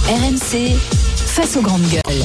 RMC, face aux grandes gueules.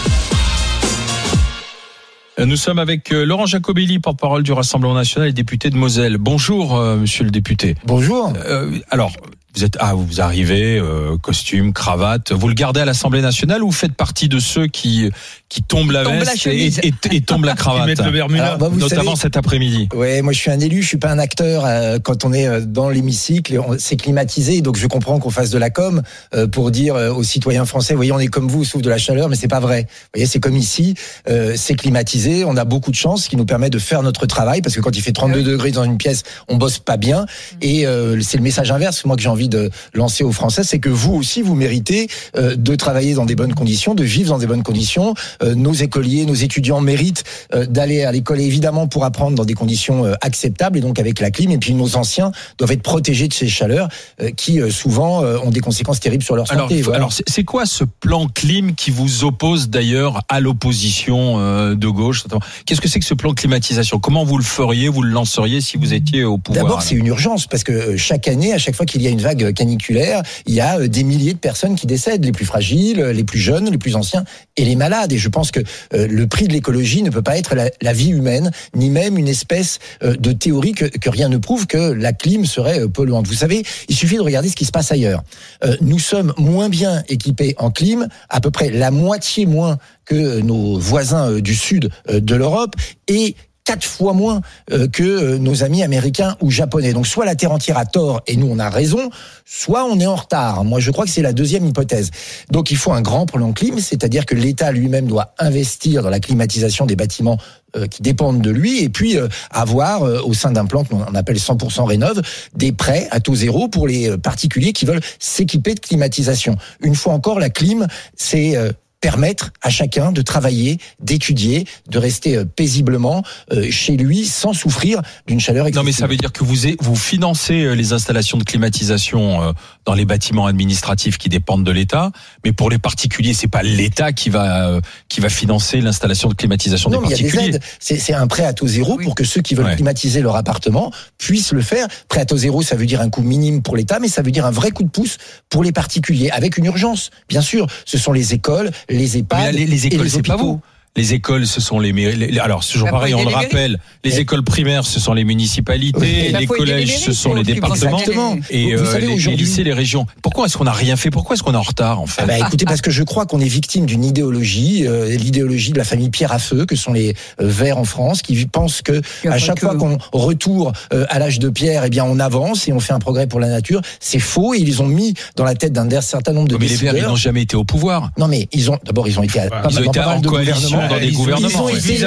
Nous sommes avec Laurent Jacobelli, porte-parole du Rassemblement national et député de Moselle. Bonjour, monsieur le député. Bonjour. Alors, vous arrivez, costume, cravate. Vous le gardez à l'Assemblée nationale ou vous faites partie de ceux qui tombent la veste et tombent la cravate, mettent le Bermuda, notamment cet après-midi? Ouais, moi je suis un élu, je suis pas un acteur. Quand on est dans l'hémicycle, c'est climatisé, donc je comprends qu'on fasse de la com pour dire aux citoyens français, vous voyez, on est comme vous, sauf de la chaleur, mais c'est pas vrai. Vous voyez, c'est comme ici, c'est climatisé, on a beaucoup de chance, ce qui nous permet de faire notre travail, parce que quand il fait 32 degrés dans une pièce, on bosse pas bien. Et c'est le message inverse, moi que j'ai envie de lancer aux Français, c'est que vous aussi, vous méritez de travailler dans des bonnes conditions, de vivre dans des bonnes conditions. Nos écoliers, nos étudiants méritent d'aller à l'école, évidemment, pour apprendre dans des conditions acceptables, et donc avec la clim. Et puis nos anciens doivent être protégés de ces chaleurs qui souvent ont des conséquences terribles sur leur santé. Alors c'est quoi ce plan clim qui vous oppose d'ailleurs à l'opposition de gauche? Qu'est-ce que c'est que ce plan climatisation? Comment vous le feriez, vous le lanceriez si vous étiez au pouvoir? D'abord, c'est une urgence, parce que chaque année, à chaque fois qu'il y a une vague caniculaire, il y a des milliers de personnes qui décèdent, les plus fragiles, les plus jeunes, les plus anciens et les malades. Et je pense que le prix de l'écologie ne peut pas être la vie humaine, ni même une espèce de théorie que rien ne prouve que la clim serait polluante. Vous savez, il suffit de regarder ce qui se passe ailleurs. Nous sommes moins bien équipés en clim, à peu près la moitié moins que nos voisins du sud de l'Europe, et 4 fois moins que nos amis américains ou japonais. Donc soit la terre entière a tort et nous on a raison, soit on est en retard. Moi je crois que c'est la deuxième hypothèse. Donc il faut un grand plan clim, c'est-à-dire que l'État lui-même doit investir dans la climatisation des bâtiments qui dépendent de lui, et puis avoir au sein d'un plan qu'on appelle 100% rénov, des prêts à taux zéro pour les particuliers qui veulent s'équiper de climatisation. Une fois encore, la clim, c'est permettre à chacun de travailler, d'étudier, de rester paisiblement chez lui sans souffrir d'une chaleur excessive. Non, mais ça veut dire que vous financez les installations de climatisation dans les bâtiments administratifs qui dépendent de l'État, mais pour les particuliers, c'est pas l'État qui va financer l'installation de climatisation des particuliers. Non, il y a des aides. C'est un prêt à taux zéro pour que ceux qui veulent climatiser leur appartement puissent le faire. Prêt à taux zéro, ça veut dire un coût minime pour l'État, mais ça veut dire un vrai coup de pouce pour les particuliers, avec une urgence. Bien sûr, ce sont les écoles, les EHPAD, les écoles, et les c'est hôpitaux. Pas vous. Les écoles, ce sont les mairies. Alors, c'est toujours pareil, on le rappelle. Les écoles primaires, ce sont les municipalités. Les collèges, ce sont les départements. Exactement. Et les lycées, les régions. Pourquoi est-ce qu'on n'a rien fait? Pourquoi est-ce qu'on est en retard, en fait? Écoutez, parce que je crois qu'on est victime d'une idéologie, l'idéologie de la famille Pierre à Feu, que sont les Verts en France, qui pensent que à chaque fois qu'on retourne à l'âge de Pierre, eh bien, on avance et on fait un progrès pour la nature. C'est faux, et ils ont mis dans la tête d'un certain nombre de décideurs. Mais les Verts, ils n'ont jamais été au pouvoir. Non, mais ils ont été pas mal de gouvernements. Dans des gouvernements.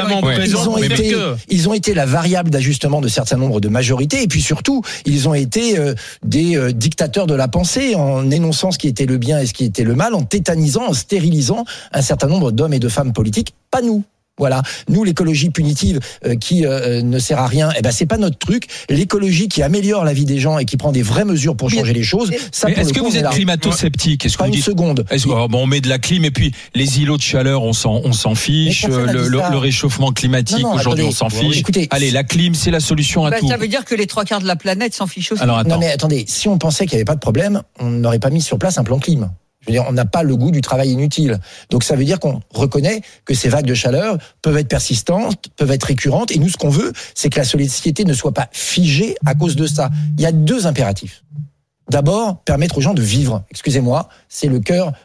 Ils ont été la variable d'ajustement de certains nombres de majorités, et puis surtout, ils ont été des dictateurs de la pensée, en énonçant ce qui était le bien et ce qui était le mal, en tétanisant, en stérilisant un certain nombre d'hommes et de femmes politiques. Pas nous. Voilà, nous l'écologie punitive qui ne sert à rien, c'est pas notre truc. L'écologie qui améliore la vie des gens et qui prend des vraies mesures pour changer les choses. Ça, est-ce que vous êtes climato-sceptique? Est-ce que pas une seconde. On met de la clim et puis les îlots de chaleur, on s'en fiche. Le réchauffement climatique aujourd'hui, on s'en fiche. Écoutez, allez, la clim, c'est la solution à tout. Ça veut dire que les 3/4 de la planète s'en fichent aussi. Non mais attendez, si on pensait qu'il n'y avait pas de problème, on n'aurait pas mis sur place un plan clim. Je veux dire, on n'a pas le goût du travail inutile. Donc ça veut dire qu'on reconnaît que ces vagues de chaleur peuvent être persistantes, peuvent être récurrentes. Et nous, ce qu'on veut, c'est que la société ne soit pas figée à cause de ça. Il y a 2 impératifs. D'abord, permettre aux gens de vivre. Excusez-moi, c'est le cœur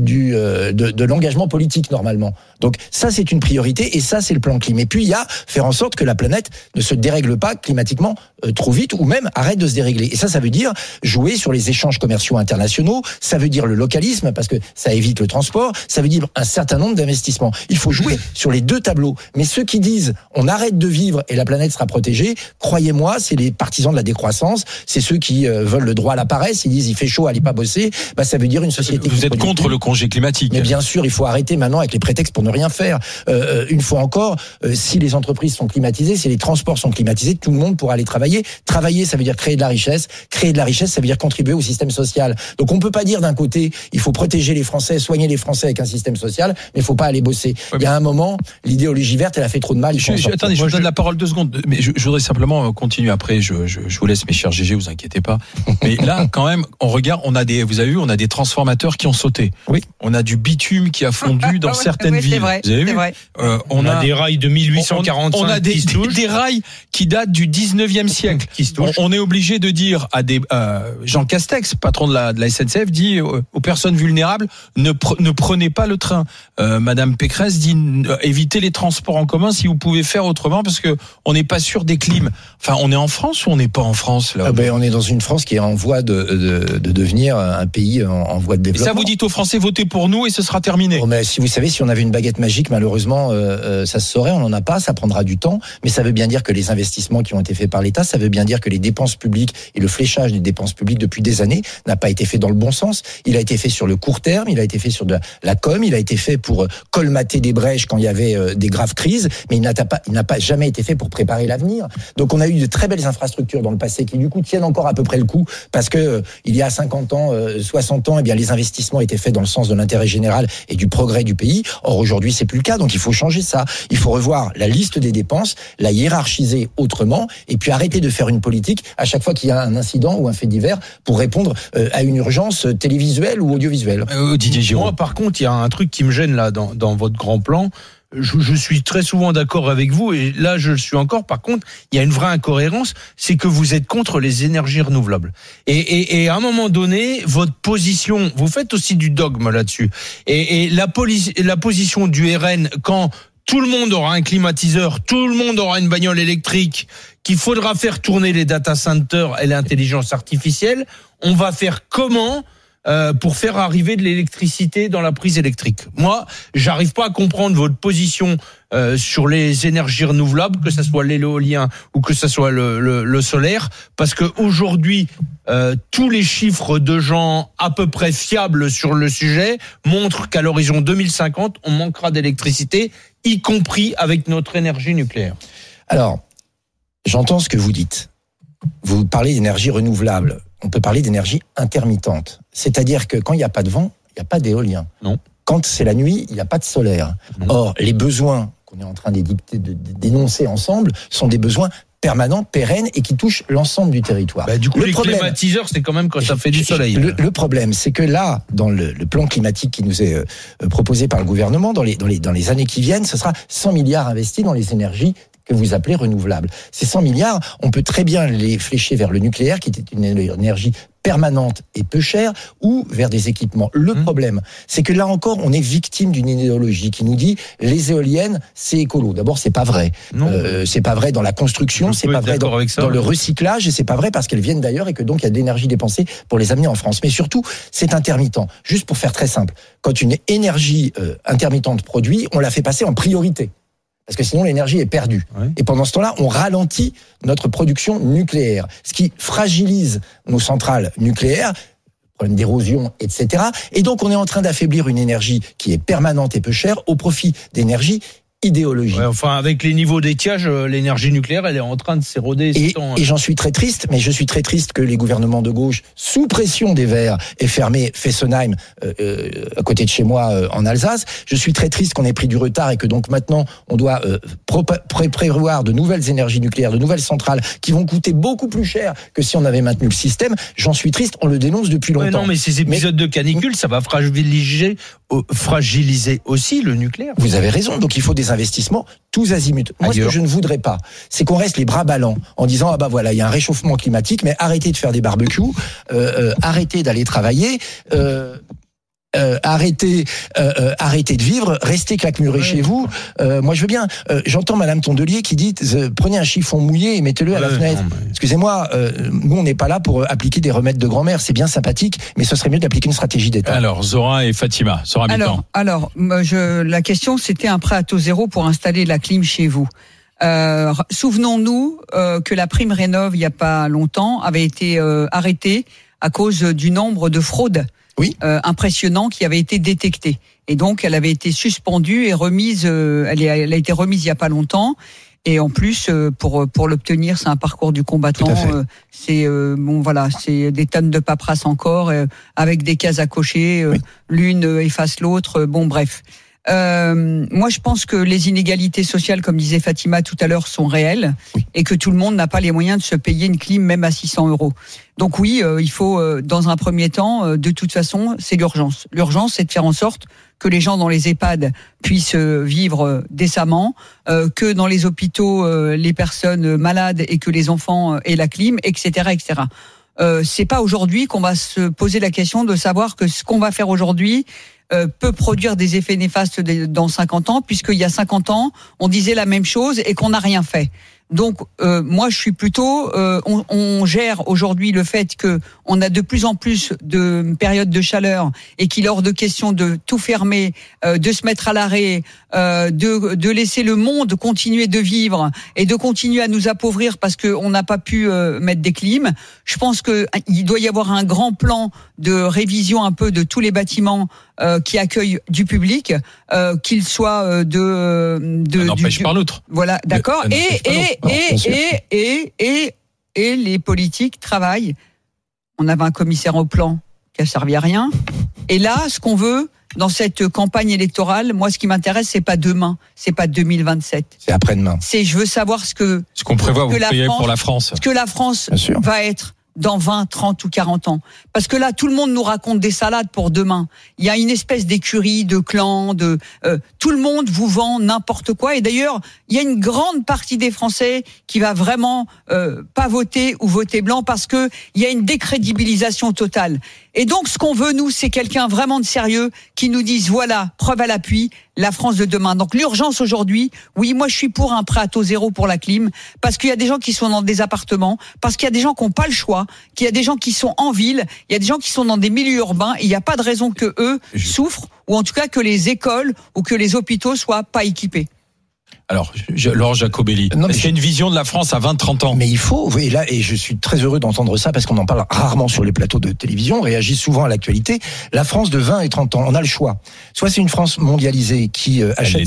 de l'engagement politique normalement. Donc ça, c'est une priorité, et ça, c'est le plan clim. Et puis il y a faire en sorte que la planète ne se dérègle pas climatiquement trop vite, ou même arrête de se dérégler. Et ça veut dire jouer sur les échanges commerciaux internationaux. Ça veut dire le localisme, parce que ça évite le transport. Ça veut dire un certain nombre d'investissements. Il faut jouer sur les 2 tableaux. Mais ceux qui disent on arrête de vivre et la planète sera protégée, croyez-moi, c'est les partisans de la décroissance. C'est ceux qui veulent le droit à la paresse. Ils disent il fait chaud, allez pas bosser. Ça veut dire une société. Vous êtes contre le congé climatique? Mais bien sûr, il faut arrêter maintenant avec les prétextes pour ne rien faire. Une fois encore, si les entreprises sont climatisées, si les transports sont climatisés, tout le monde pourra aller travailler. Travailler, ça veut dire créer de la richesse. Créer de la richesse, ça veut dire contribuer au système social. Donc on peut pas dire d'un côté, il faut protéger les Français, soigner les Français avec un système social, mais il faut pas aller bosser. Il y a un moment, l'idéologie verte, elle a fait trop de mal. Attendez, je vous donne la parole 2 secondes. Mais je voudrais simplement continuer après. Je vous laisse, mes chers GG, vous inquiétez pas. Mais là, là, quand même, on a des transformateurs qui ont sauté. Oui. On a du bitume qui a fondu dans certaines villes. Vrai, vous avez vu? On a des rails de 1845 on a des rails qui datent du 19e siècle. Qui se touchent. On est obligé de dire à des Jean Castex, patron de la SNCF, dit aux personnes vulnérables ne prenez pas le train. Madame Pécresse dit évitez les transports en commun si vous pouvez faire autrement parce que on n'est pas sûr des clims. Enfin, on est en France ou on n'est pas en France là? On est dans une France qui est en voie de devenir un pays en voie de développement. Et ça, vous dites aux Français votez pour nous et ce sera terminé. Mais si vous savez, si on avait une baguette magique, malheureusement, ça se saurait. On n'en a pas. Ça prendra du temps, mais ça veut bien dire que les investissements qui ont été faits par l'État, ça veut bien dire que les dépenses publiques et le fléchage des dépenses publiques depuis des années n'a pas été fait dans le bon sens. Il a été fait sur le court terme, il a été fait sur de la com, il a été fait pour colmater des brèches quand il y avait des graves crises, mais il n'a pas jamais été fait pour préparer l'avenir. Donc on a eu de très belles infrastructures dans le passé qui du coup tiennent encore à peu près le coup parce que il y a 50 ans, 60 ans, eh bien les investissements étaient faits dans le sens de l'intérêt général et du progrès du pays. Or aujourd'hui, c'est plus le cas, donc il faut changer ça. Il faut revoir la liste des dépenses, la hiérarchiser autrement et puis arrêter de faire une politique à chaque fois qu'il y a un incident ou un fait divers pour répondre à une urgence télévisuelle ou audiovisuelle. Didier Giraud. Moi, par contre, il y a un truc qui me gêne là dans votre grand plan. Je suis très souvent d'accord avec vous et là je le suis encore. Par contre, il y a une vraie incohérence, c'est que vous êtes contre les énergies renouvelables. Et à un moment donné, votre position, vous faites aussi du dogme là-dessus. Et la position du RN quand tout le monde aura un climatiseur, tout le monde aura une bagnole électrique, qu'il faudra faire tourner les data centers et l'intelligence artificielle, on va faire comment pour faire arriver de l'électricité dans la prise électrique? Moi, j'arrive pas à comprendre votre position sur les énergies renouvelables, que ça soit l'éolien ou que ça soit le solaire, parce que aujourd'hui, tous les chiffres de gens à peu près fiables sur le sujet montrent qu'à l'horizon 2050, on manquera d'électricité, y compris avec notre énergie nucléaire. Alors, j'entends ce que vous dites. Vous parlez d'énergie renouvelable. On peut parler d'énergie intermittente. C'est-à-dire que quand il n'y a pas de vent, il n'y a pas d'éolien. Non. Quand c'est la nuit, il n'y a pas de solaire. Non. Or, les besoins qu'on est en train de dénoncer ensemble sont des besoins permanents, pérennes et qui touchent l'ensemble du territoire. Du coup, les climatiseurs, c'est quand même quand ça fait du soleil. Le problème, c'est que là, dans le plan climatique qui nous est proposé par le gouvernement, dans les années qui viennent, ce sera 100 milliards investis dans les énergies que vous appelez renouvelables. Ces 100 milliards, on peut très bien les flécher vers le nucléaire, qui était une énergie permanente et peu chère, ou vers des équipements. Le problème, c'est que là encore, on est victime d'une idéologie qui nous dit les éoliennes, c'est écolo. D'abord, c'est pas vrai. C'est pas vrai dans la construction, c'est pas vrai dans le recyclage, et c'est pas vrai parce qu'elles viennent d'ailleurs et que donc il y a de l'énergie dépensée pour les amener en France. Mais surtout, c'est intermittent. Juste pour faire très simple, quand une énergie intermittente produit, on la fait passer en priorité. Parce que sinon l'énergie est perdue. Ouais. Et pendant ce temps-là, on ralentit notre production nucléaire, ce qui fragilise nos centrales nucléaires, problème d'érosion, etc. Et donc on est en train d'affaiblir une énergie qui est permanente et peu chère au profit d'énergie idéologique. Ouais, enfin, avec les niveaux d'étiage, l'énergie nucléaire, elle est en train de s'éroder. Et j'en suis très triste, mais je suis très triste que les gouvernements de gauche, sous pression des Verts, aient fermé Fessenheim, à côté de chez moi, en Alsace. Je suis très triste qu'on ait pris du retard et que donc maintenant, on doit prévoir de nouvelles énergies nucléaires, de nouvelles centrales qui vont coûter beaucoup plus cher que si on avait maintenu le système. J'en suis triste, on le dénonce depuis longtemps. Mais non, mais ces épisodes de canicule, ça va fragiliser aussi le nucléaire. Vous avez raison, donc il faut des investissements tous azimuts. Moi, ce que je ne voudrais pas, c'est qu'on reste les bras ballants en disant voilà, il y a un réchauffement climatique, mais arrêtez de faire des barbecues, arrêtez d'aller travailler. Arrêtez de vivre, restez claquemurés chez vous. Moi, je veux bien. J'entends Madame Tondelier qui dit prenez un chiffon mouillé et mettez-le à la fenêtre. Excusez-moi, nous on n'est pas là pour appliquer des remèdes de grand-mère. C'est bien sympathique, mais ce serait mieux d'appliquer une stratégie d'État. Alors, Zora et Fatima, Zora Mittan. La question, c'était un prêt à taux zéro pour installer la clim chez vous. Souvenons-nous que la prime Rénov, il n'y a pas longtemps, avait été arrêtée à cause du nombre de fraudes. Oui. Impressionnant qui avait été détecté. Et donc, elle avait été suspendue et remise, elle a été remise il n'y a pas longtemps. Et en plus, pour l'obtenir, c'est un parcours du combattant. C'est c'est des tonnes de paperasse encore, avec des cases à cocher. L'une efface l'autre. Bref. Moi, je pense que les inégalités sociales, comme disait Fatima tout à l'heure, sont réelles et que tout le monde n'a pas les moyens de se payer une clim même à 600 €. Donc oui, il faut, dans un premier temps, de toute façon, c'est l'urgence. L'urgence, c'est de faire en sorte que les gens dans les EHPAD puissent vivre décemment, que dans les hôpitaux, les personnes malades et que les enfants aient la clim, etc., etc. C'est pas aujourd'hui qu'on va se poser la question de savoir que ce qu'on va faire aujourd'hui peut produire des effets néfastes dans 50 ans, puisqu'il y a 50 ans, on disait la même chose et qu'on n'a rien fait. Donc, moi, je suis plutôt, on gère aujourd'hui le fait que on a de plus en plus de périodes de chaleur et qu'il est hors de question de tout fermer, de se mettre à l'arrêt, de laisser le monde continuer de vivre et de continuer à nous appauvrir parce que on n'a pas pu mettre des clims. Je pense que il doit y avoir un grand plan de révision un peu de tous les bâtiments qui accueillent du public, qu'ils soient Un n'empêche pas l'autre. Voilà, d'accord. Et les politiques travaillent. On avait un commissaire au plan qui a servi à rien. Et là, ce qu'on veut dans cette campagne électorale, moi, ce qui m'intéresse, c'est pas demain, c'est pas 2027. C'est après-demain. C'est, je veux savoir ce qu'on prévoit vous payer pour la France. Ce que la France va être dans 20, 30 ou 40 ans. Parce que là, tout le monde nous raconte des salades pour demain. Il y a une espèce d'écurie, de clan, tout le monde vous vend n'importe quoi. Et d'ailleurs, il y a une grande partie des Français qui va vraiment pas voter ou voter blanc parce que il y a une décrédibilisation totale. Et donc, ce qu'on veut, nous, c'est quelqu'un vraiment de sérieux qui nous dise, voilà, preuve à l'appui, la France de demain. Donc, l'urgence aujourd'hui, oui, moi, je suis pour un prêt à taux zéro pour la clim, parce qu'il y a des gens qui sont dans des appartements, parce qu'il y a des gens qui n'ont pas le choix, qu'il y a des gens qui sont en ville, il y a des gens qui sont dans des milieux urbains, et il n'y a pas de raison que eux souffrent, ou en tout cas que les écoles ou que les hôpitaux soient pas équipés. Alors, Laurent Jacobelli, est-ce qu'il y a une vision de la France à 20-30 ans? Mais il faut, et là, et je suis très heureux d'entendre ça parce qu'on en parle rarement sur les plateaux de télévision, on réagit souvent à l'actualité. La France de 20 et 30 ans, on a le choix. Soit c'est une France mondialisée qui achète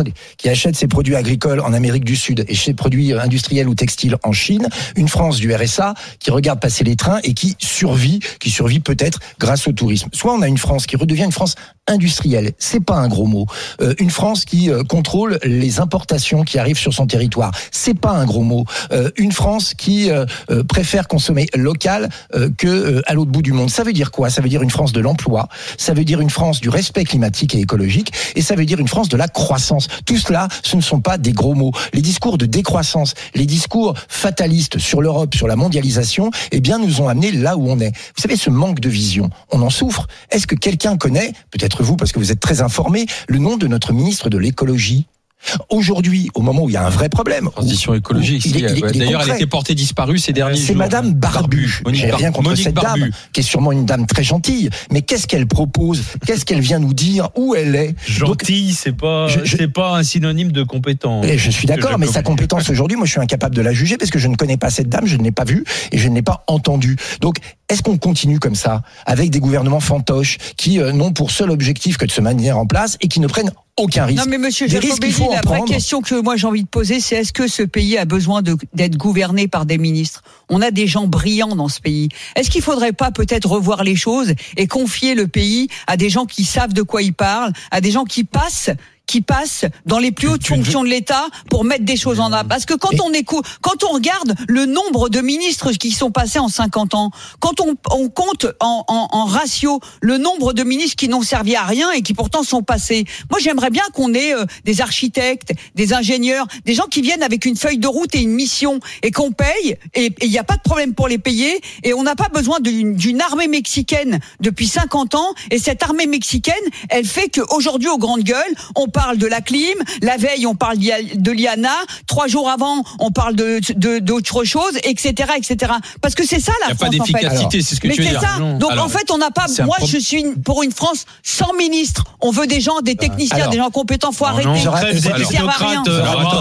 ses produits agricoles en Amérique du Sud et ses produits industriels ou textiles en Chine. Une France du RSA qui regarde passer les trains et qui survit peut-être grâce au tourisme. Soit on a une France qui redevient une France industrielle. C'est pas un gros mot. Une France qui contrôle les importations qui arrivent sur son territoire. C'est pas un gros mot. Une France qui préfère consommer local que à l'autre bout du monde. Ça veut dire quoi? Ça veut dire une France de l'emploi. Ça veut dire une France du respect climatique et écologique. Et ça veut dire une France de la croissance. Tout cela, ce ne sont pas des gros mots. Les discours de décroissance, les discours fatalistes sur l'Europe, sur la mondialisation, eh bien, nous ont amenés là où on est. Vous savez, ce manque de vision, on en souffre. Est-ce que quelqu'un connaît, peut-être vous, parce que vous êtes très informé, le nom de notre ministre de l'écologie? Aujourd'hui, au moment où il y a un vrai problème, transition écologique. D'ailleurs, elle a été portée disparue ces derniers jours. C'est Madame Barbu. J'ai rien contre cette dame, qui est sûrement une dame très gentille. Mais qu'est-ce qu'elle propose? Qu'est-ce qu'elle vient nous dire? Où elle est? Gentille, c'est pas un synonyme de compétent. Et je suis d'accord, mais sa compétence aujourd'hui, moi, je suis incapable de la juger parce que je ne connais pas cette dame, je ne l'ai pas vue et je ne l'ai pas entendue. Donc, est-ce qu'on continue comme ça, avec des gouvernements fantoches qui n'ont pour seul objectif que de se maintenir en place et qui ne prennent aucun risque? Non, mais monsieur Jacobelli, la vraie question que moi j'ai envie de poser, c'est est-ce que ce pays a besoin d'être gouverné par des ministres? On a des gens brillants dans ce pays. Est-ce qu'il faudrait pas peut-être revoir les choses et confier le pays à des gens qui savent de quoi ils parlent, à des gens qui passent dans les plus hautes fonctions de l'État pour mettre des choses en œuvre. Parce que quand on regarde le nombre de ministres qui sont passés en 50 ans, quand on compte en ratio le nombre de ministres qui n'ont servi à rien et qui pourtant sont passés. Moi, j'aimerais bien qu'on ait des architectes, des ingénieurs, des gens qui viennent avec une feuille de route et une mission et qu'on paye et il n'y a pas de problème pour les payer et on n'a pas besoin d'une armée mexicaine depuis 50 ans et cette armée mexicaine, elle fait qu'aujourd'hui, aux grandes gueules, on parle de la clim, la veille on parle de l'IANA, 3 jours avant on parle d'autre chose, etc., etc. Parce que c'est ça la France. Il n'y a pas d'efficacité, c'est ce que tu veux dire. Ça. Donc en fait on n'a pas. Moi je suis pour une France sans ministre. On veut des gens, des techniciens, des gens compétents. Faut arrêter. Ils servent à rien.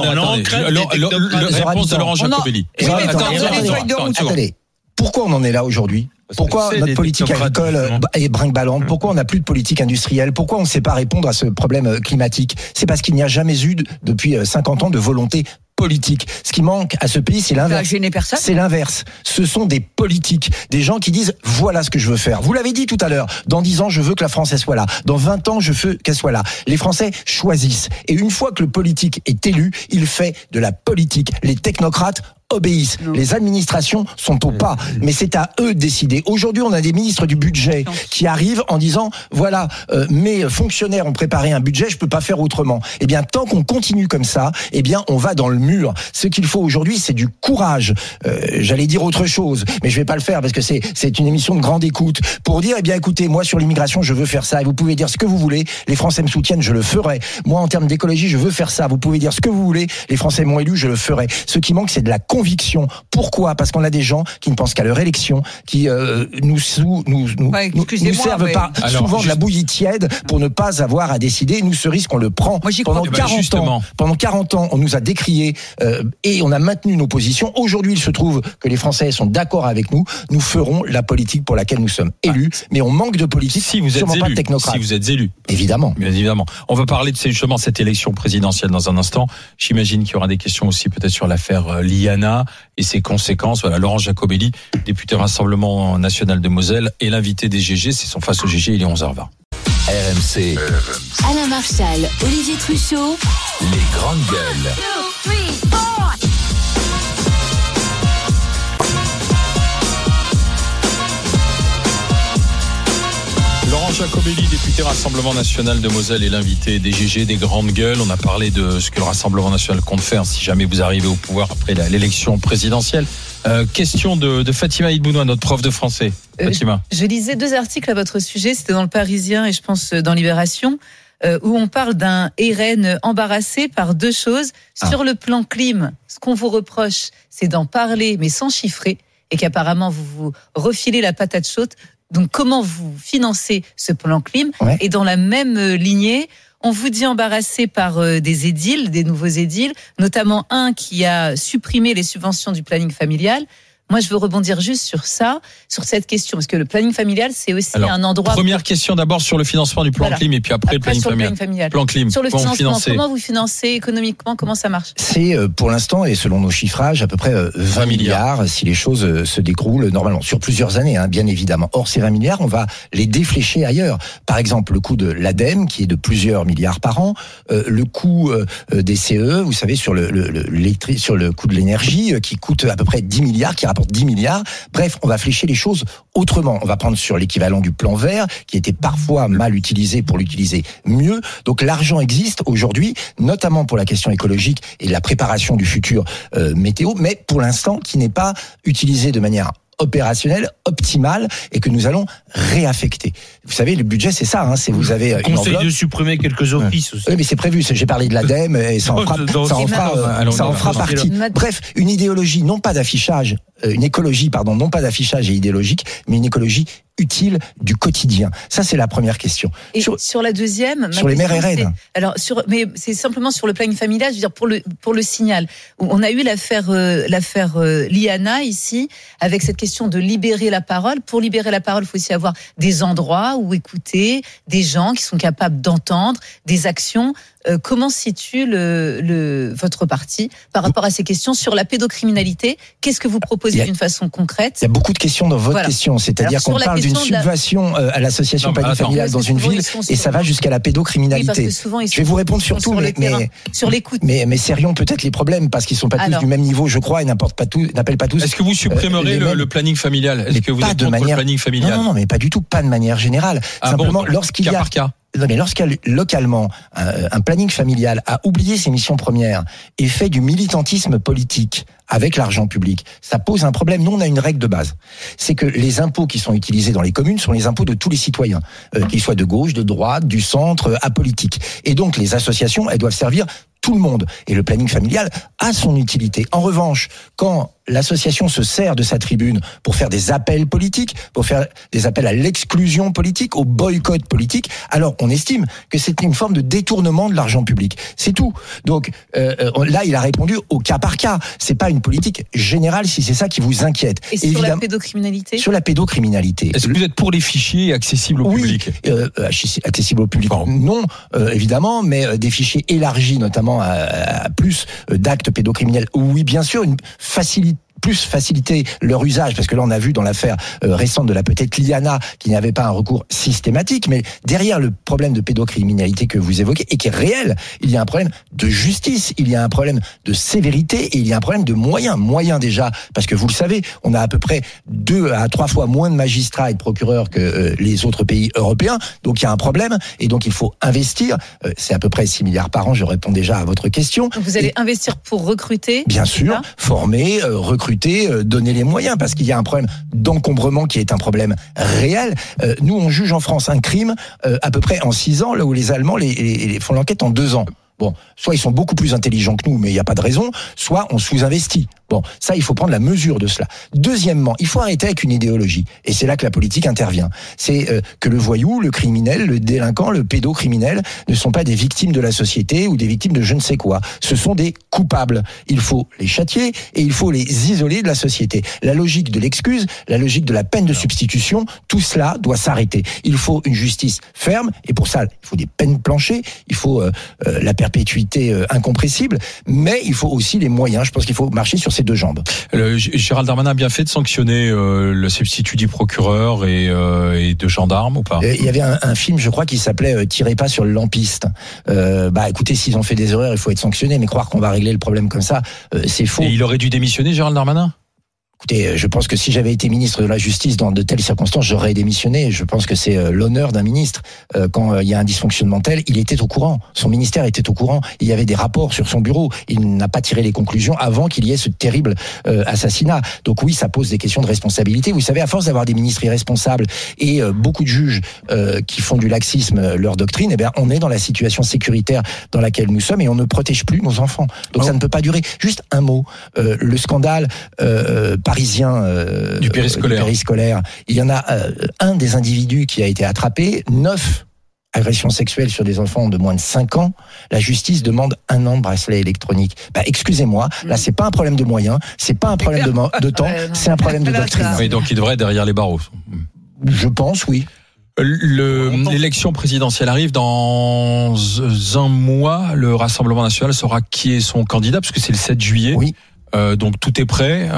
Réponse de Laurent Jacobelli. Attendez. Pourquoi on en est là aujourd'hui? Pourquoi notre politique agricole est brinque-ballante? Pourquoi on n'a plus de politique industrielle? Pourquoi on ne sait pas répondre à ce problème climatique? C'est parce qu'il n'y a jamais eu, depuis 50 ans, de volonté politique. Ce qui manque à ce pays, c'est l'inverse. C'est l'inverse. Ce sont des politiques, des gens qui disent voilà ce que je veux faire. Vous l'avez dit tout à l'heure. Dans 10 ans, je veux que la France elle soit là. Dans 20 ans, je veux qu'elle soit là. Les Français choisissent. Et une fois que le politique est élu, il fait de la politique. Les technocrates obéissent. Non. Les administrations sont au pas, mais c'est à eux de décider. Aujourd'hui, on a des ministres du budget qui arrivent en disant voilà, mes fonctionnaires ont préparé un budget, je peux pas faire autrement. Eh bien, tant qu'on continue comme ça, eh bien, on va dans le mur. Ce qu'il faut aujourd'hui, c'est du courage. J'allais dire autre chose, mais je vais pas le faire parce que c'est une émission de grande écoute pour dire eh bien, écoutez, moi sur l'immigration, je veux faire ça et vous pouvez dire ce que vous voulez. Les Français me soutiennent, je le ferai. Moi, en termes d'écologie, je veux faire ça. Vous pouvez dire ce que vous voulez. Les Français m'ont élu, je le ferai. Ce qui manque, c'est de la conviction. Pourquoi ? Parce qu'on a des gens qui ne pensent qu'à leur élection, qui nous servent souvent de la bouillie tiède pour ne pas avoir à décider. Nous, ce risque, on le prend. Pendant 40 ans, on nous a décrié et on a maintenu nos positions. Aujourd'hui, il se trouve que les Français sont d'accord avec nous. Nous ferons la politique pour laquelle nous sommes élus, mais on manque de politique. Si vous êtes pas de technocrates. Si vous êtes élus. Évidemment. Bien évidemment. On va parler de justement cette élection présidentielle dans un instant. J'imagine qu'il y aura des questions aussi peut-être sur l'affaire Liana et ses conséquences. Voilà, Laurent Jacobelli, député Rassemblement National de Moselle, est l'invité des GG. C'est son Face au GG, il est 11h20. RMC. Alain Marchal, Olivier Truchot. Les grandes gueules. 2, 3, 4. Laurent Jacobelli, député Rassemblement National de Moselle, est l'invité des GG, des grandes gueules. On a parlé de ce que le Rassemblement National compte faire si jamais vous arrivez au pouvoir après l'élection présidentielle. Question de Fatima Idbounoua, notre prof de français. Fatima. Je lisais 2 articles à votre sujet, c'était dans le Parisien et je pense dans Libération, où on parle d'un RN embarrassé par 2 choses. Sur le plan clim, ce qu'on vous reproche, c'est d'en parler mais sans chiffrer, et qu'apparemment vous vous refilez la patate chaude. Donc, comment vous financez ce plan clim ? Et dans la même lignée, on vous dit embarrassé par des édiles, des nouveaux édiles, notamment un qui a supprimé les subventions du planning familial. Moi, je veux rebondir juste sur ça, sur cette question, parce que le planning familial, c'est aussi un endroit... Première question d'abord sur le financement du plan clim, et puis après le planning familial. Plan clim, sur le financement, comment vous financez économiquement, comment ça marche ? C'est pour l'instant, et selon nos chiffrages, à peu près 20 milliards si les choses se déroulent normalement, sur plusieurs années, bien évidemment. Or, ces 20 milliards, on va les déflécher ailleurs. Par exemple, le coût de l'ADEME, qui est de plusieurs milliards par an, le coût des CE, vous savez, sur le coût de l'énergie, qui coûte à peu près 10 milliards, qui rapporte 10 milliards. Bref, on va flécher les choses autrement. On va prendre sur l'équivalent du plan vert, qui était parfois mal utilisé pour l'utiliser mieux. Donc l'argent existe aujourd'hui, notamment pour la question écologique et la préparation du futur météo, mais pour l'instant qui n'est pas utilisé de manière opérationnel, optimal, et que nous allons réaffecter. Vous savez, le budget, c'est ça, c'est vous avez une conseil enveloppe. De supprimer quelques offices aussi. Oui, mais c'est prévu. J'ai parlé de l'ADEME et ça en fera partie. Bref, une idéologie, non pas d'affichage, une écologie, pardon, non pas d'affichage et idéologique, mais une écologie utile du quotidien. Ça, c'est la première question. Et sur la deuxième, sur les mères RN. Alors, mais c'est simplement sur le planning familial, je veux dire pour le signal. On a eu l'affaire Liana ici, avec cette question de libérer la parole. Pour libérer la parole, il faut aussi avoir des endroits où écouter, des gens qui sont capables d'entendre, des actions. Comment se situe votre parti par rapport à ces questions sur la pédocriminalité ? Qu'est-ce que vous proposez d'une façon concrète ? Il y a beaucoup de questions dans votre question, c'est-à-dire qu'on parle d'une subvention à l'association planning familial dans une ville et ça va jusqu'à la pédocriminalité. Je vais vous répondre sur tout, sur l'écoute. Mais serrions peut-être les problèmes parce qu'ils sont pas tous du même niveau, je crois, et n'appellent pas tous. Est-ce que vous supprimerez le planning familial ? Est-ce que vous êtes contre le planning familial ? Non, mais pas du tout, pas de manière générale. Simplement, lorsqu'il y a localement un planning familial a oublié ses missions premières et fait du militantisme politique avec l'argent public, ça pose un problème. Nous, on a une règle de base. C'est que les impôts qui sont utilisés dans les communes sont les impôts de tous les citoyens, qu'ils soient de gauche, de droite, du centre, apolitiques. Et donc, les associations, elles doivent servir tout le monde. Et le planning familial a son utilité. En revanche, quand l'association se sert de sa tribune pour faire des appels politiques, pour faire des appels à l'exclusion politique, au boycott politique, alors on estime que c'est une forme de détournement de l'argent public. C'est tout. Donc là, il a répondu au cas par cas. C'est pas une politique générale si c'est ça qui vous inquiète. Et sur la pédocriminalité ? Sur la pédocriminalité. Est-ce que vous êtes pour les fichiers accessibles au public ? Accessibles au public, non, évidemment, mais des fichiers élargis, notamment à plus d'actes pédocriminels. Oui, bien sûr, une faciliter leur usage, parce que là on a vu dans l'affaire récente de la petite Liana qu'il n'y avait pas un recours systématique, mais derrière le problème de pédocriminalité que vous évoquez et qui est réel, il y a un problème de justice, il y a un problème de sévérité et il y a un problème de moyens déjà, parce que vous le savez, on a à peu près 2 à 3 fois moins de magistrats et de procureurs que les autres pays européens, donc il y a un problème et donc il faut investir, c'est à peu près 6 milliards par an, je réponds déjà à votre question. Donc vous allez investir pour recruter ? Bien sûr, former, recruter, donner les moyens, parce qu'il y a un problème d'encombrement qui est un problème réel. Nous, on juge en France un crime à peu près en 6 ans, là où les Allemands les font l'enquête en 2 ans. Bon, soit ils sont beaucoup plus intelligents que nous, mais il n'y a pas de raison, soit on sous-investit. Bon, ça, il faut prendre la mesure de cela. Deuxièmement, il faut arrêter avec une idéologie. Et c'est là que la politique intervient. C'est que le voyou, le criminel, le délinquant, le pédocriminel ne sont pas des victimes de la société ou des victimes de je ne sais quoi. Ce sont des coupables. Il faut les châtier et il faut les isoler de la société. La logique de l'excuse, la logique de la peine de substitution, tout cela doit s'arrêter. Il faut une justice ferme et pour ça, il faut des peines planchées, il faut la perpétuité incompressible, mais il faut aussi les moyens. Je pense qu'il faut marcher sur ces 2 jambes. Gérald Darmanin a bien fait de sanctionner le substitut du procureur et de gendarme ou pas ? Il y avait un film, je crois, qui s'appelait Tirez pas sur le lampiste. Écoutez, s'ils ont fait des erreurs, il faut être sanctionné, mais croire qu'on va régler le problème comme ça, c'est faux. Et il aurait dû démissionner, Gérald Darmanin ? Écoutez, je pense que si j'avais été ministre de la Justice dans de telles circonstances, j'aurais démissionné. Je pense que c'est l'honneur d'un ministre. Quand il y a un dysfonctionnement tel, il était au courant. Son ministère était au courant. Il y avait des rapports sur son bureau. Il n'a pas tiré les conclusions avant qu'il y ait ce terrible assassinat. Donc oui, ça pose des questions de responsabilité. Vous savez, à force d'avoir des ministres irresponsables et beaucoup de juges qui font du laxisme leur doctrine, eh bien, on est dans la situation sécuritaire dans laquelle nous sommes et on ne protège plus nos enfants. Donc ça ne peut pas durer. Juste un mot. Le scandale parisien du périscolaire. Il y en a un des individus qui a été attrapé, 9 agressions sexuelles sur des enfants de moins de 5 ans. La justice demande 1 an de bracelet électronique. Excusez-moi, là c'est pas un problème de moyens, c'est pas un problème de temps, c'est un problème de doctrine. Oui, donc il devrait être derrière les barreaux. Je pense, oui. L'élection présidentielle arrive dans un mois. Le Rassemblement national saura qui est son candidat, parce que c'est le 7 juillet. Oui. Donc tout est prêt.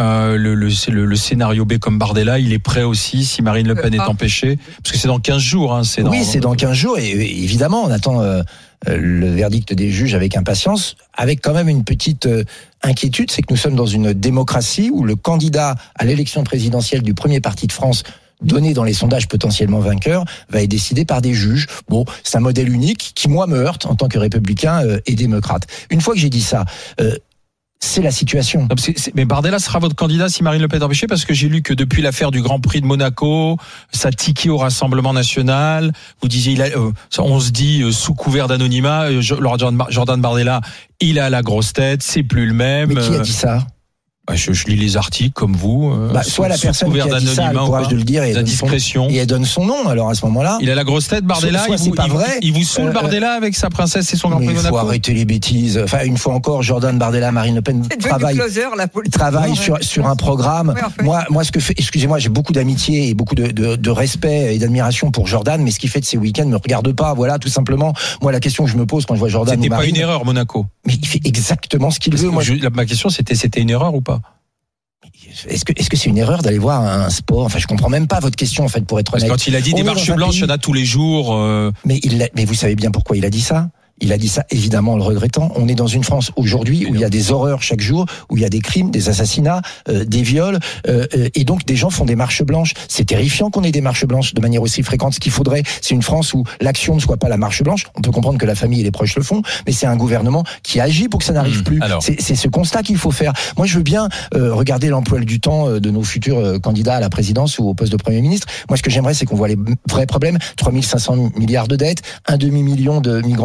Le scénario B comme Bardella, il est prêt aussi si Marine Le Pen est empêchée. Parce que c'est dans 15 jours. C'est dans 15 jours. Et évidemment, on attend le verdict des juges avec impatience. Avec quand même une petite inquiétude, c'est que nous sommes dans une démocratie où le candidat à l'élection présidentielle du premier parti de France, donné dans les sondages potentiellement vainqueur, va être décidé par des juges. Bon, c'est un modèle unique qui, moi, me heurte en tant que républicain et démocrate. Une fois que j'ai dit ça... c'est la situation. Mais Bardella sera votre candidat si Marine Le Pen est empêchée, parce que j'ai lu que depuis l'affaire du Grand Prix de Monaco, ça tiquait au Rassemblement national. Vous disiez, on se dit sous couvert d'anonymat, Jordan Bardella, il a la grosse tête, c'est plus le même. Mais qui a dit ça ? Je lis les articles comme vous. Soit la personne qui a dit ça a le courage de le dire et elle donne son nom. Alors à ce moment-là, il a la grosse tête, Bardella. Il vous saoule Bardella avec sa princesse et son Grand Prix de Monaco. Il faut arrêter les bêtises. Enfin, une fois encore, Jordan Bardella, Marine Le Pen travaille sur un programme. Moi, ce que fait, excusez-moi, j'ai beaucoup d'amitié et beaucoup de respect et d'admiration pour Jordan, mais ce qu'il fait de ces week-ends me regarde pas. Voilà, tout simplement. Moi, la question que je me pose quand je vois Jordan, c'était pas une erreur, Monaco. Mais il fait exactement ce qu'il veut. Ma question, c'était une erreur ou pas? Est-ce que c'est une erreur d'aller voir un sport? Enfin, je comprends même pas votre question, en fait, pour être honnête. Parce que quand il a dit des marches blanches, il y en a tous les jours. Mais vous savez bien pourquoi il a dit ça? Il a dit ça évidemment en le regrettant. On est dans une France aujourd'hui où il y a des horreurs chaque jour, où il y a des crimes, des assassinats, des viols, et donc des gens font des marches blanches. C'est terrifiant qu'on ait des marches blanches de manière aussi fréquente. Ce qu'il faudrait, c'est une France où l'action ne soit pas la marche blanche. On peut comprendre que la famille et les proches le font, mais c'est un gouvernement qui agit pour que ça n'arrive plus. C'est ce constat qu'il faut faire. Moi, je veux bien regarder l'emploi du temps de nos futurs candidats à la présidence ou au poste de Premier ministre. Moi, ce que j'aimerais, c'est qu'on voit les vrais problèmes. 3 500 milliards de dettes, 1,5 million de migrants supplémentaires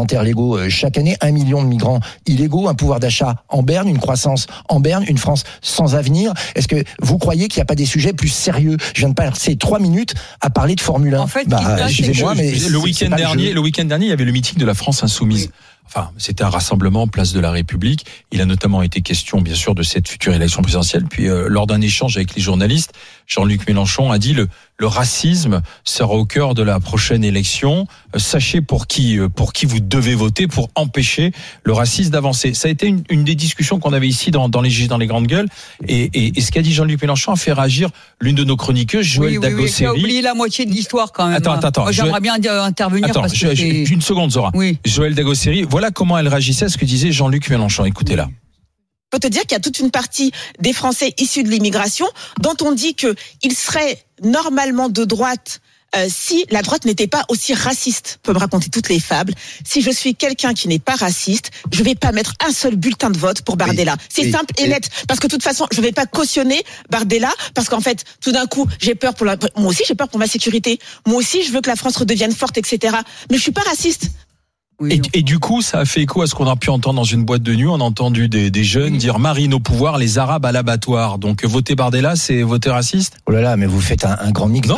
supplémentaires légaux chaque année, 1 million de migrants illégaux, un pouvoir d'achat en berne, une croissance en berne, une France sans avenir. Est-ce que vous croyez qu'il n'y a pas des sujets plus sérieux? Je viens de passer 3 minutes à parler de Formule 1. En fait, excusez-moi, mais le week-end dernier, il y avait le meeting de la France Insoumise. Oui. Enfin, c'était un rassemblement place de la République. Il a notamment été question, bien sûr, de cette future élection présidentielle. Puis, lors d'un échange avec les journalistes, Jean-Luc Mélenchon a dit le racisme sera au cœur de la prochaine élection. Sachez pour qui vous devez voter pour empêcher le racisme d'avancer. Ça a été une des discussions qu'on avait ici dans les grandes gueules. Et ce qu'a dit Jean-Luc Mélenchon a fait réagir l'une de nos chroniqueuses, Joëlle Dagosseri. Tu as oublié la moitié de l'histoire quand même. Attends. Moi, j'aimerais bien intervenir. Attends, une seconde, Zora. Oui. Joëlle Dagosseri, voilà comment elle réagissait à ce que disait Jean-Luc Mélenchon. Écoutez-la. Je peux te dire qu'il y a toute une partie des Français issus de l'immigration dont on dit qu'ils seraient normalement de droite si la droite n'était pas aussi raciste. On peut me raconter toutes les fables. Si je suis quelqu'un qui n'est pas raciste, je vais pas mettre un seul bulletin de vote pour Bardella. C'est simple et net. Parce que de toute façon, je vais pas cautionner Bardella parce qu'en fait, tout d'un coup, moi aussi j'ai peur pour ma sécurité. Moi aussi, je veux que la France redevienne forte, etc. Mais je suis pas raciste. Oui, et du coup, ça a fait écho à ce qu'on a pu entendre dans une boîte de nuit. On a entendu des jeunes dire Marine au pouvoir, les Arabes à l'abattoir. Donc voter Bardella, c'est voter raciste? Oh là là, mais vous faites un grand mix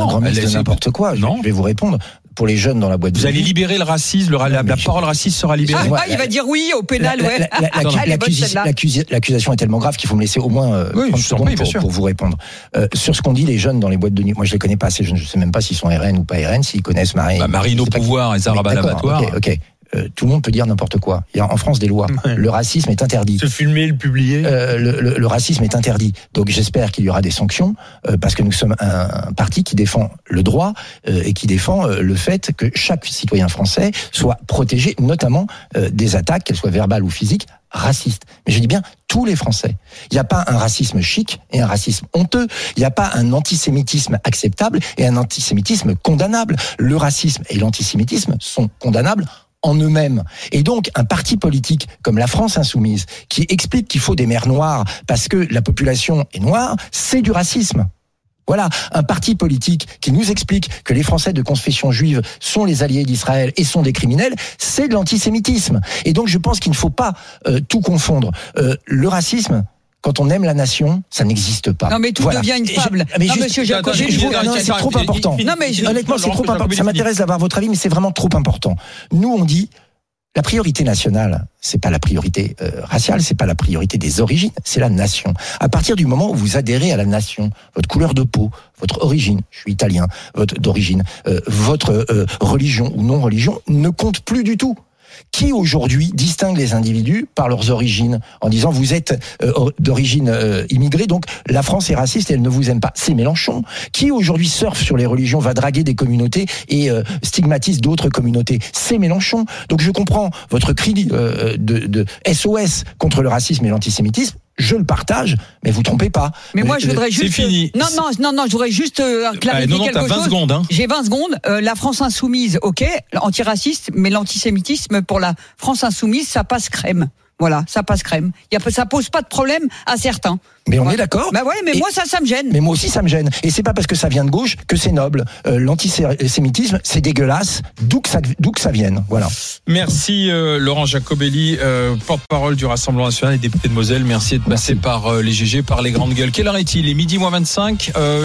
de n'importe quoi. Je vais vous répondre. Pour les jeunes dans la boîte de nuit. Vous allez libérer le racisme, la parole raciste sera libérée. Il va dire oui au pénal, ouais. L'accusation est tellement grave qu'il faut me laisser au moins 30 secondes pour vous répondre. Sur ce qu'ont dit les jeunes dans les boîtes de nuit, moi je les connais pas, ces jeunes, je sais même pas s'ils sont RN ou pas RN, s'ils connaissent Marine au pouvoir, les Arabes à l'abattoir. Ok. Tout le monde peut dire n'importe quoi. Il y a en France des lois. Ouais. Le racisme est interdit. Se filmer, le publier. Le racisme est interdit. Donc j'espère qu'il y aura des sanctions parce que nous sommes un parti qui défend le droit et qui défend le fait que chaque citoyen français soit protégé, notamment des attaques, qu'elles soient verbales ou physiques, racistes. Mais je dis bien tous les Français. Il n'y a pas un racisme chic et un racisme honteux. Il n'y a pas un antisémitisme acceptable et un antisémitisme condamnable. Le racisme et l'antisémitisme sont condamnables en eux-mêmes. Et donc, un parti politique comme la France Insoumise, qui explique qu'il faut des maires noirs parce que la population est noire, c'est du racisme. Voilà, un parti politique qui nous explique que les Français de confession juive sont les alliés d'Israël et sont des criminels, c'est de l'antisémitisme. Et donc, je pense qu'il ne faut pas tout confondre. Le racisme, quand on aime la nation, ça n'existe pas. Non, mais tout devient une fable. Monsieur Jacob, c'est trop important. Non, mais honnêtement, c'est trop important. Ça m'intéresse d'avoir votre avis, mais c'est vraiment trop important. Nous, on dit, la priorité nationale, c'est pas la priorité raciale, c'est pas la priorité des origines, c'est la nation. À partir du moment où vous adhérez à la nation, votre couleur de peau, votre origine, je suis italien, d'origine, votre religion ou non-religion ne compte plus du tout. Qui aujourd'hui distingue les individus par leurs origines en disant vous êtes d'origine immigrée, donc la France est raciste et elle ne vous aime pas? C'est Mélenchon. Qui aujourd'hui surfe sur les religions, va draguer des communautés et stigmatise d'autres communautés? C'est Mélenchon. Donc je comprends votre cri de SOS contre le racisme et l'antisémitisme. Je le partage, mais vous trompez pas. Mais moi, je voudrais juste. C'est fini. Non, je voudrais juste clarifier quelque chose. 20 secondes, hein. J'ai 20 secondes. La France Insoumise, ok, antiraciste, mais l'antisémitisme pour la France Insoumise, ça passe crème. Voilà, ça passe crème. Ça pose pas de problème à certains. Mais on est d'accord. Bah ouais, mais moi ça me gêne. Mais moi aussi ça me gêne. Et c'est pas parce que ça vient de gauche que c'est noble. L'antisémitisme, c'est dégueulasse, d'où que ça vienne. Voilà. Merci Laurent Jacobelli, porte-parole du Rassemblement national et député de Moselle. Merci de passer par les GG, par les grandes gueules. Quelle heure est-il? Il est midi moins 25.